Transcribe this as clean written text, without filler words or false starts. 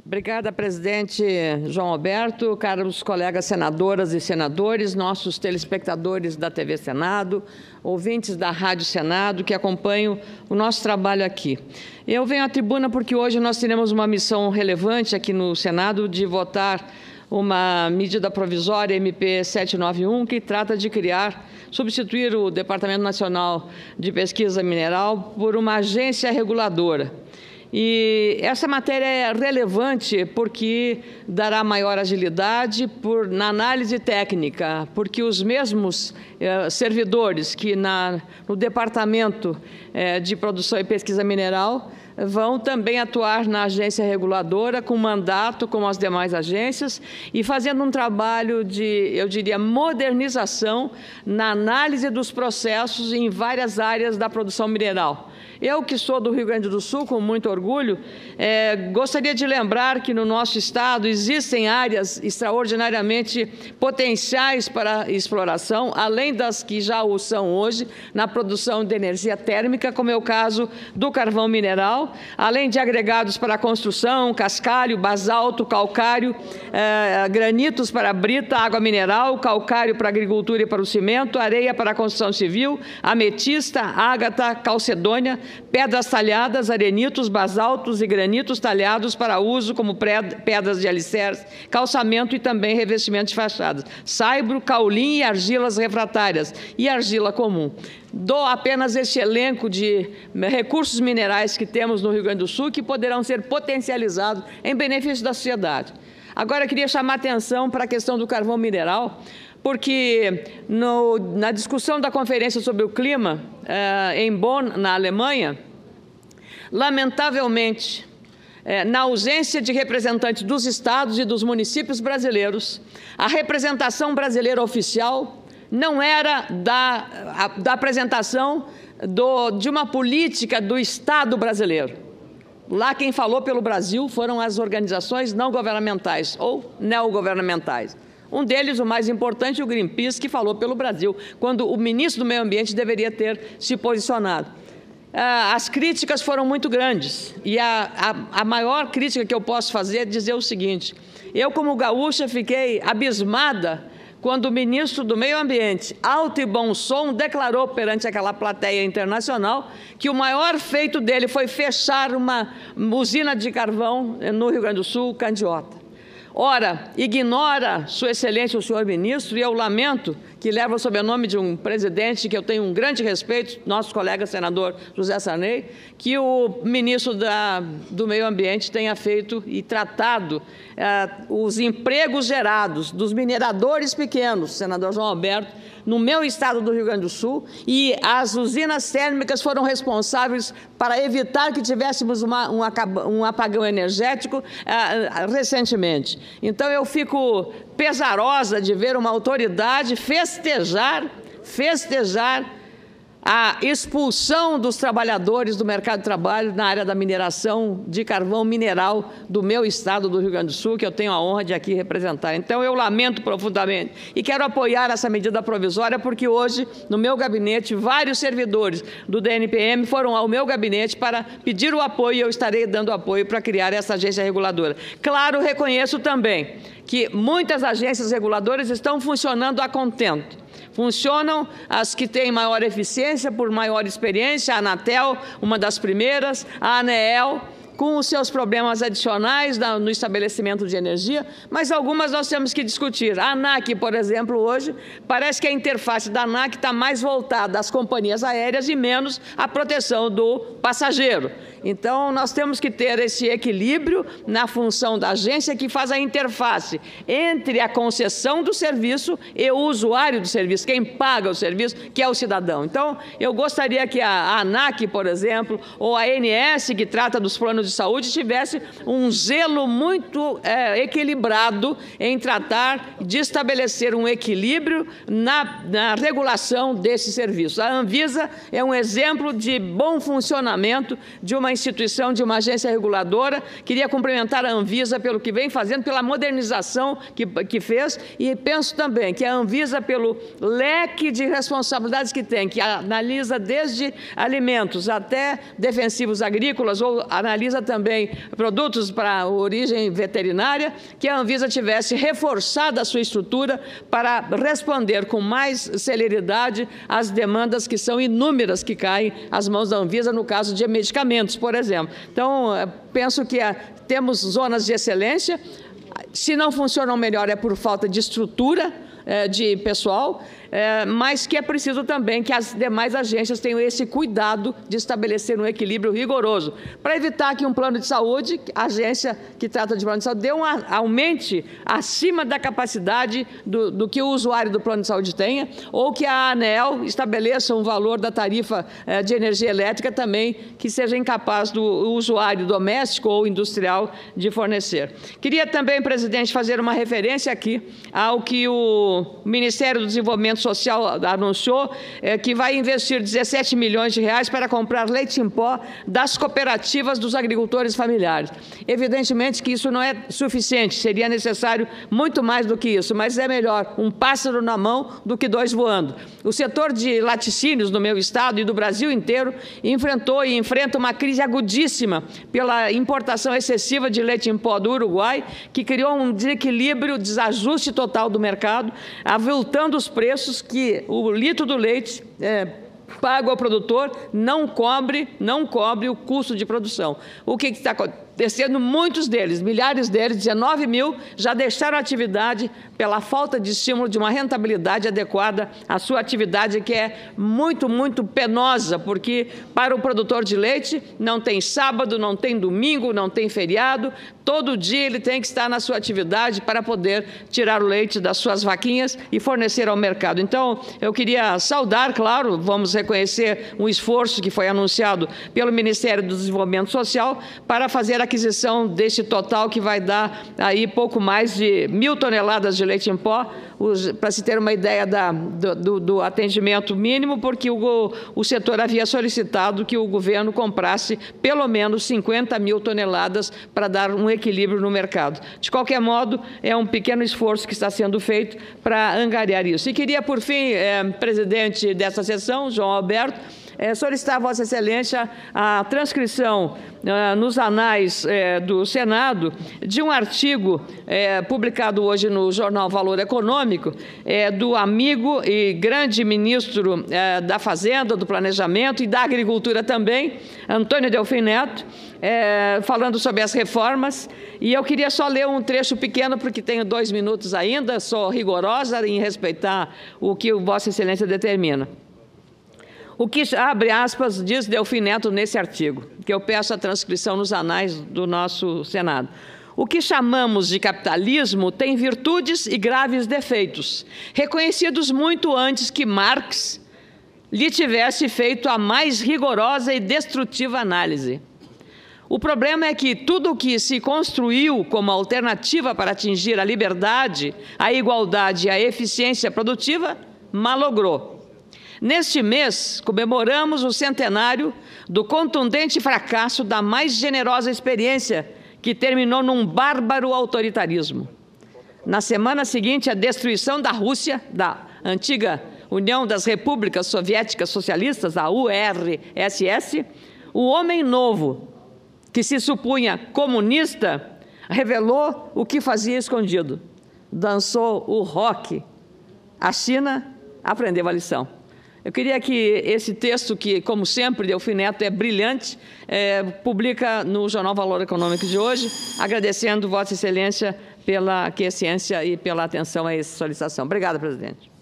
Obrigada, presidente João Alberto, caros colegas senadoras e senadores, nossos telespectadores da TV Senado, ouvintes da Rádio Senado que acompanham o nosso trabalho aqui. Eu venho à tribuna porque hoje nós teremos uma missão relevante aqui no Senado de votar uma medida provisória MP 791 que trata de substituir o Departamento Nacional de Pesquisa Mineral por uma agência reguladora. E essa matéria é relevante porque dará maior agilidade na análise técnica, porque os mesmos servidores que no Departamento de Produção e Pesquisa Mineral vão também atuar na agência reguladora com mandato, como as demais agências, e fazendo um trabalho de, eu diria, modernização na análise dos processos em várias áreas da produção mineral. Eu, que sou do Rio Grande do Sul, com muito orgulho, gostaria de lembrar que no nosso estado existem áreas extraordinariamente potenciais para exploração, além das que já o são hoje, na produção de energia térmica, como é o caso do carvão mineral, além de agregados para a construção, cascalho, basalto, calcário, granitos para a brita, água mineral, calcário para a agricultura e para o cimento, areia para a construção civil, ametista, ágata, calcedônia, pedras talhadas, arenitos, basaltos e granitos talhados para uso como pedras de alicerce, calçamento e também revestimento de fachadas, saibro, caulim e argilas refratárias e argila comum. Dou apenas este elenco de recursos minerais que temos no Rio Grande do Sul que poderão ser potencializados em benefício da sociedade. Agora, eu queria chamar a atenção para a questão do carvão mineral, porque na discussão da Conferência sobre o Clima, em Bonn, na Alemanha, lamentavelmente, na ausência de representantes dos estados e dos municípios brasileiros, a representação brasileira oficial não era da apresentação de uma política do Estado brasileiro. Lá quem falou pelo Brasil foram as organizações não governamentais ou neogovernamentais. Um deles, o mais importante, o Greenpeace, que falou pelo Brasil, quando o ministro do Meio Ambiente deveria ter se posicionado. As críticas foram muito grandes e a maior crítica que eu posso fazer é dizer o seguinte: eu, como gaúcha, fiquei abismada quando o ministro do Meio Ambiente, alto e bom som, declarou perante aquela plateia internacional que o maior feito dele foi fechar uma usina de carvão no Rio Grande do Sul, Candiota. Ora, ignora, Sua Excelência, o senhor ministro, e eu lamento que leva o sobrenome de um presidente que eu tenho um grande respeito, nosso colega senador José Sarney, que o ministro do Meio Ambiente tenha feito e tratado os empregos gerados dos mineradores pequenos, senador João Alberto, no meu estado do Rio Grande do Sul, e as usinas térmicas foram responsáveis para evitar que tivéssemos um apagão energético recentemente. Então, eu fico pesarosa de ver uma autoridade festejar a expulsão dos trabalhadores do mercado de trabalho na área da mineração de carvão mineral do meu estado do Rio Grande do Sul, que eu tenho a honra de aqui representar. Então, eu lamento profundamente e quero apoiar essa medida provisória porque hoje, no meu gabinete, vários servidores do DNPM foram ao meu gabinete para pedir o apoio e eu estarei dando apoio para criar essa agência reguladora. Claro, reconheço também que muitas agências reguladoras estão funcionando a contento. Funcionam as que têm maior eficiência, por maior experiência, a Anatel, uma das primeiras, a ANEEL, com os seus problemas adicionais no estabelecimento de energia, mas algumas nós temos que discutir. A ANAC, por exemplo, hoje, parece que a interface da ANAC está mais voltada às companhias aéreas e menos à proteção do passageiro. Então, nós temos que ter esse equilíbrio na função da agência que faz a interface entre a concessão do serviço e o usuário do serviço, quem paga o serviço, que é o cidadão. Então, eu gostaria que a ANAC, por exemplo, ou a ANS, que trata dos planos de saúde, tivesse um zelo muito equilibrado em tratar de estabelecer um equilíbrio na regulação desse serviço. A Anvisa é um exemplo de bom funcionamento de uma instituição, de uma agência reguladora. Queria cumprimentar a Anvisa pelo que vem fazendo, pela modernização que fez, e penso também que a Anvisa, pelo leque de responsabilidades que tem, que analisa desde alimentos até defensivos agrícolas, ou analisa Anvisa também produtos para origem veterinária, que a Anvisa tivesse reforçado a sua estrutura para responder com mais celeridade às demandas que são inúmeras que caem às mãos da Anvisa no caso de medicamentos, por exemplo. Então, penso que temos zonas de excelência. Se não funcionam melhor é por falta de estrutura de pessoal, mas que é preciso também que as demais agências tenham esse cuidado de estabelecer um equilíbrio rigoroso, para evitar que um plano de saúde, a agência que trata de plano de saúde, aumente acima da capacidade do que o usuário do plano de saúde tenha, ou que a ANEEL estabeleça um valor da tarifa de energia elétrica também que seja incapaz do usuário doméstico ou industrial de fornecer. Queria também, presidente, fazer uma referência aqui ao que o Ministério do Desenvolvimento Social anunciou, que vai investir 17 milhões de reais para comprar leite em pó das cooperativas dos agricultores familiares. Evidentemente que isso não é suficiente, seria necessário muito mais do que isso, mas é melhor um pássaro na mão do que dois voando. O setor de laticínios no meu estado e do Brasil inteiro enfrentou e enfrenta uma crise agudíssima pela importação excessiva de leite em pó do Uruguai, que criou um desequilíbrio, desajuste total do mercado, avultando os preços que o litro do leite pago ao produtor não cobre o custo de produção. O que está acontecendo? Muitos deles, milhares deles, 19 mil, já deixaram a atividade pela falta de estímulo de uma rentabilidade adequada à sua atividade, que é muito, muito penosa, porque para o produtor de leite não tem sábado, não tem domingo, não tem feriado, todo dia ele tem que estar na sua atividade para poder tirar o leite das suas vaquinhas e fornecer ao mercado. Então, eu queria saudar, claro, vamos reconhecer um esforço que foi anunciado pelo Ministério do Desenvolvimento Social para fazer a aquisição deste total que vai dar aí pouco mais de 1.000 toneladas de leite em pó, para se ter uma ideia do atendimento mínimo, porque o setor havia solicitado que o governo comprasse pelo menos 50 mil toneladas para dar um equilíbrio no mercado. De qualquer modo, é um pequeno esforço que está sendo feito para angariar isso. E queria, por fim, presidente dessa sessão, João Alberto, solicitar a Vossa Excelência a transcrição nos anais do Senado de um artigo publicado hoje no jornal Valor Econômico, do amigo e grande ministro da Fazenda, do Planejamento e da Agricultura também, Antônio Delfim Neto, falando sobre as reformas. E eu queria só ler um trecho pequeno, porque tenho 2 minutos ainda, sou rigorosa em respeitar o que Vossa Excelência determina. O que, abre aspas, diz Delfim Neto nesse artigo, que eu peço a transcrição nos anais do nosso Senado. O que chamamos de capitalismo tem virtudes e graves defeitos, reconhecidos muito antes que Marx lhe tivesse feito a mais rigorosa e destrutiva análise. O problema é que tudo o que se construiu como alternativa para atingir a liberdade, a igualdade e a eficiência produtiva, malogrou. Neste mês, comemoramos o centenário do contundente fracasso da mais generosa experiência, que terminou num bárbaro autoritarismo. Na semana seguinte, a destruição da Rússia, da antiga União das Repúblicas Soviéticas Socialistas, a URSS, o homem novo, que se supunha comunista, revelou o que fazia escondido. Dançou o rock. A China aprendeu a lição. Eu queria que esse texto, que, como sempre, Delfim Neto é brilhante, publica no Jornal Valor Econômico de hoje, agradecendo Vossa Excelência pela aquiescência e pela atenção a essa solicitação. Obrigada, presidente.